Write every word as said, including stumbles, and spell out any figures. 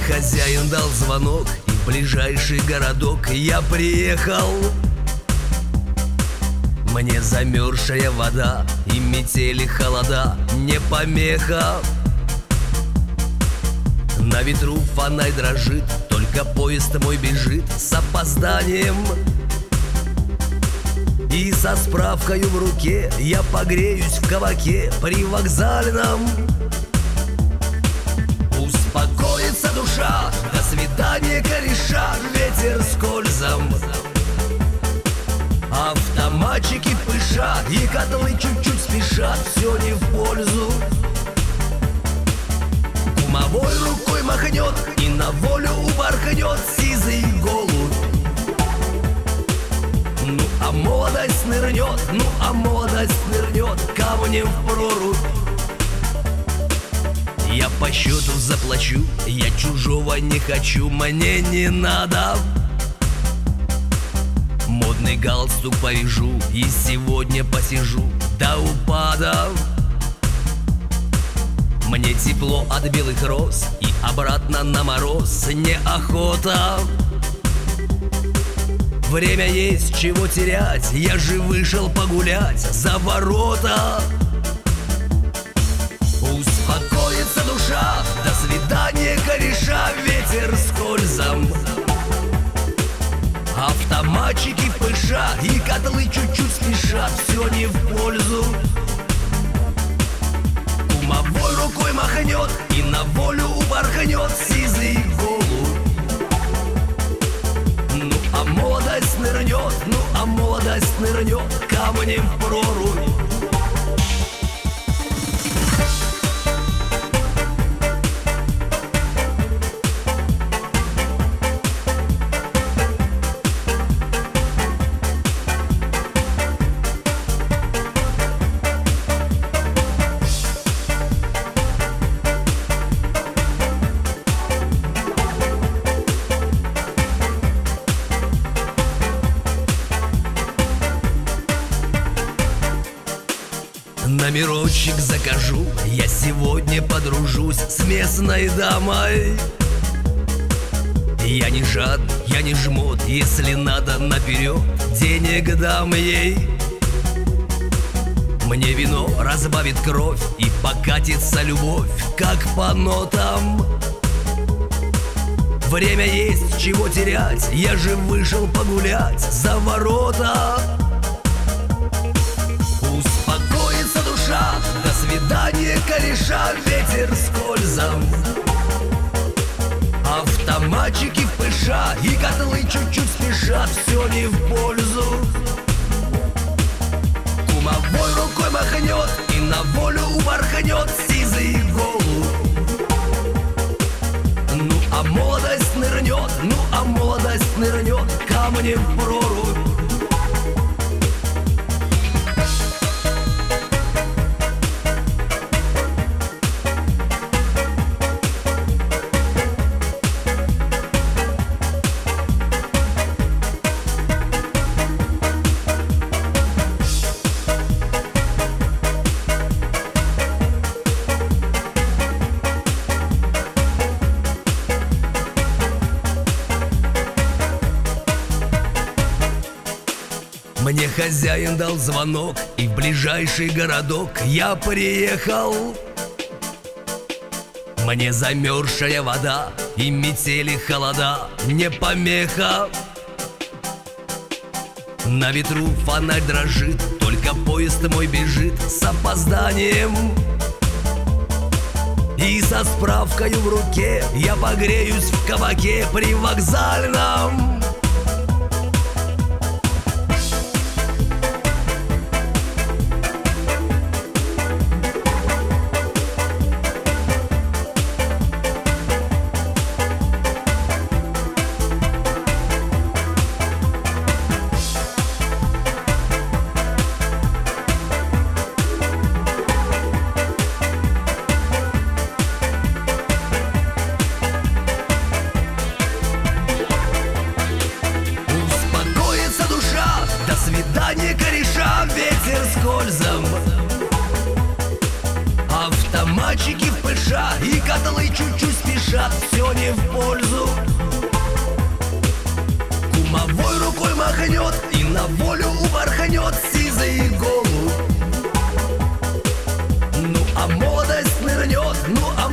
хозяин дал звонок, и в ближайший городок я приехал. Мне замерзшая вода и метели холода не помеха. На ветру фонарь дрожит, только поезд мой бежит с опозданием. И со справкою в руке я погреюсь в кабаке привокзальном. Успокоится душа, до свидания, кореша, ветер скользом. Автоматчики пышат, и котлы чуть-чуть спешат, все не в пользу. Кумовой рукой махнет и на волю упорхнет сизый голубь. Ну а молодость нырнет, ну а молодость нырнет камнем в прорубь. Я по счету заплачу, я чужого не хочу, мне не надо. Модный галстук повяжу и сегодня посижу до упада. Мне тепло от белых роз и обратно на мороз неохота. Время есть, чего терять, я же вышел погулять за ворота. Успокоится душа, до свидания, кореша, ветер скользом. Автоматчики пышат, и котлы чуть-чуть спешат, все не в пользу. Кумовой рукой махнет и на волю упорхнет сизый голубь. Ну а молодость нырнет, ну а молодость нырнет камнем в прорубь. Номерочек закажу, я сегодня подружусь с местной дамой. Я не жадный, я не жмот, если надо наперед, денег дам ей. Мне вино разбавит кровь и покатится любовь, как по нотам. Время есть, чего терять, я же вышел погулять за ворота. Успокоится душа, до свидания, кореша, ветер скользом. Автоматчики пышат, и котлы чуть-чуть спешат, все не в пользу. Кумовой рукой махнет и на волю упорхнет сизый голубь. Ну а молодость нырнет, ну а молодость нырнет камнем в прорубь. Мне хозяин дал звонок, и в ближайший городок я приехал. Мне замерзшая вода и метели холода не помеха. На ветру фонарь дрожит, только поезд мой бежит с опозданием. И со справкою в руке я погреюсь в кабаке привокзальном. спеша, и котлы чуть-чуть спешат, все не в пользу. Кумовой рукой махнет и на волю упорхнет сизый голубь. Ну а молодость нырнет, ну а